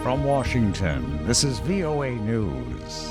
From Washington, this is VOA News.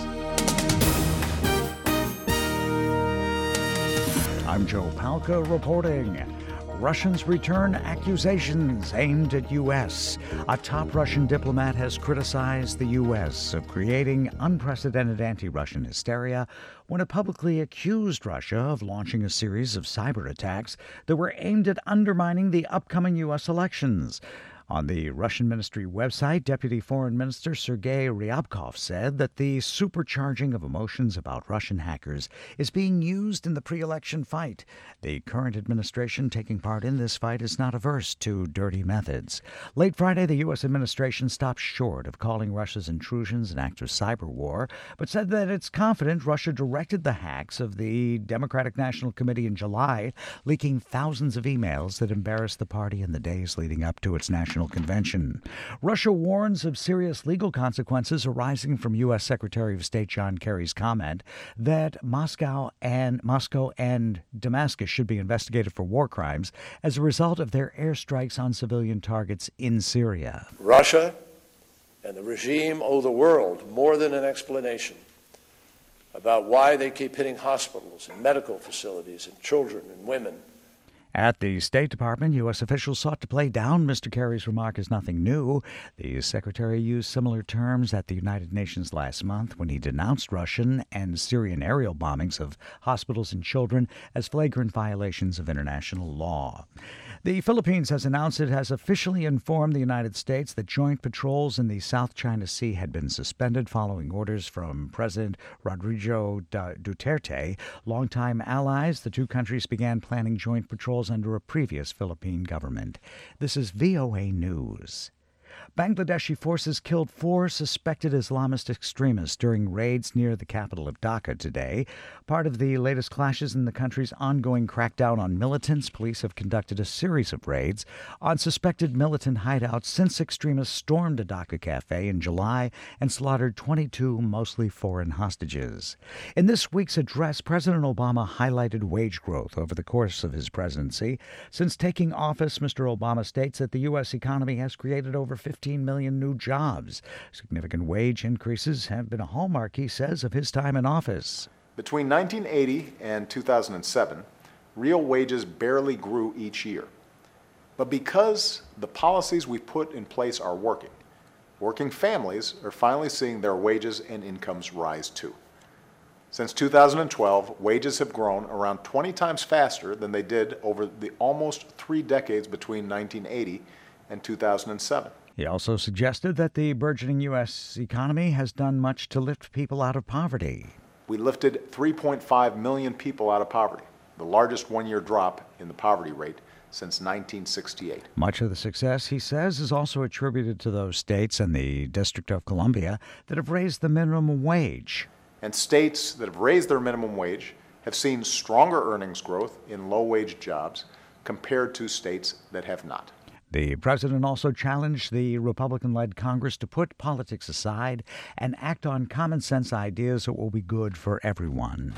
I'm Joe Palca reporting. Russians return accusations aimed at U.S. A top Russian diplomat has criticized the U.S. of creating unprecedented anti-Russian hysteria when it publicly accused Russia of launching a series of cyber attacks that were aimed at undermining the upcoming U.S. elections. On the Russian ministry website, Deputy Foreign Minister Sergei Ryabkov said that the supercharging of emotions about Russian hackers is being used in the pre-election fight. The current administration taking part in this fight is not averse to dirty methods. Late Friday, the U.S. administration stopped short of calling Russia's intrusions an act of cyber war, but said that it's confident Russia directed the hacks of the Democratic National Committee in July, leaking thousands of emails that embarrassed the party in the days leading up to its national convention. Russia warns of serious legal consequences arising from U.S. Secretary of State John Kerry's comment that Moscow and Damascus should be investigated for war crimes as a result of their airstrikes on civilian targets in Syria. Russia and the regime owe the world more than an explanation about why they keep hitting hospitals and medical facilities and children and women. At the State Department, U.S. officials sought to play down Mr. Kerry's remark as nothing new. The secretary used similar terms at the United Nations last month when he denounced Russian and Syrian aerial bombings of hospitals and children as flagrant violations of international law. The Philippines has announced it has officially informed the United States that joint patrols in the South China Sea had been suspended following orders from President Rodrigo Duterte. Longtime allies, the two countries began planning joint patrols under a previous Philippine government. This is VOA News. Bangladeshi forces killed 4 suspected Islamist extremists during raids near the capital of Dhaka today. Part of the latest clashes in the country's ongoing crackdown on militants, police have conducted a series of raids on suspected militant hideouts since extremists stormed a Dhaka cafe in July and slaughtered 22 mostly foreign hostages. In this week's address, President Obama highlighted wage growth over the course of his presidency. Since taking office, Mr. Obama states that the U.S. economy has created over 15 million new jobs. Significant wage increases have been a hallmark, he says, of his time in office. Between 1980 and 2007, real wages barely grew each year. But because the policies we've put in place are working families are finally seeing their wages and incomes rise too. Since 2012, wages have grown around 20 times faster than they did over the almost 3 decades between 1980 and 2007. He also suggested that the burgeoning U.S. economy has done much to lift people out of poverty. We lifted 3.5 million people out of poverty, the largest one-year drop in the poverty rate since 1968. Much of the success, he says, is also attributed to those states and the District of Columbia that have raised the minimum wage. And states that have raised their minimum wage have seen stronger earnings growth in low-wage jobs compared to states that have not. The president also challenged the Republican-led Congress to put politics aside and act on common-sense ideas that will be good for everyone.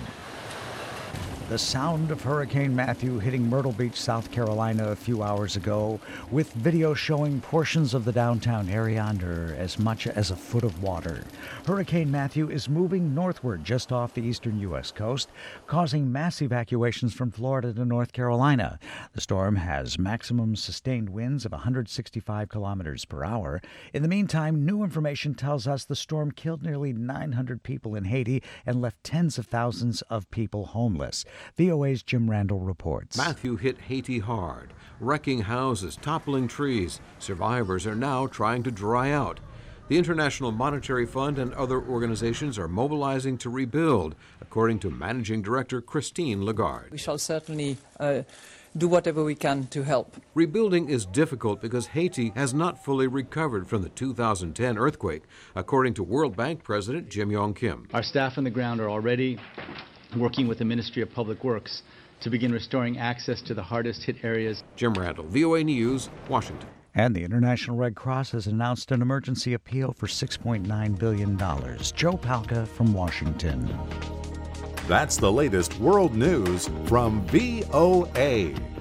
The sound of Hurricane Matthew hitting Myrtle Beach, South Carolina a few hours ago, with video showing portions of the downtown area under as much as a foot of water. Hurricane Matthew is moving northward just off the eastern U.S. coast, causing mass evacuations from Florida to North Carolina. The storm has maximum sustained winds of 165 kilometers per hour. In the meantime, new information tells us the storm killed nearly 900 people in Haiti and left tens of thousands of people homeless. VOA's Jim Randall reports. Matthew hit Haiti hard, wrecking houses, toppling trees. Survivors are now trying to dry out. The International Monetary Fund and other organizations are mobilizing to rebuild, according to Managing Director Christine Lagarde. We shall certainly do whatever we can to help. Rebuilding is difficult because Haiti has not fully recovered from the 2010 earthquake, according to World Bank President Jim Yong Kim. Our staff on the ground are already working with the Ministry of Public Works to begin restoring access to the hardest hit areas. Jim Randall, VOA News, Washington. And the International Red Cross has announced an emergency appeal for $6.9 billion. Joe Palca from Washington. That's the latest world news from VOA.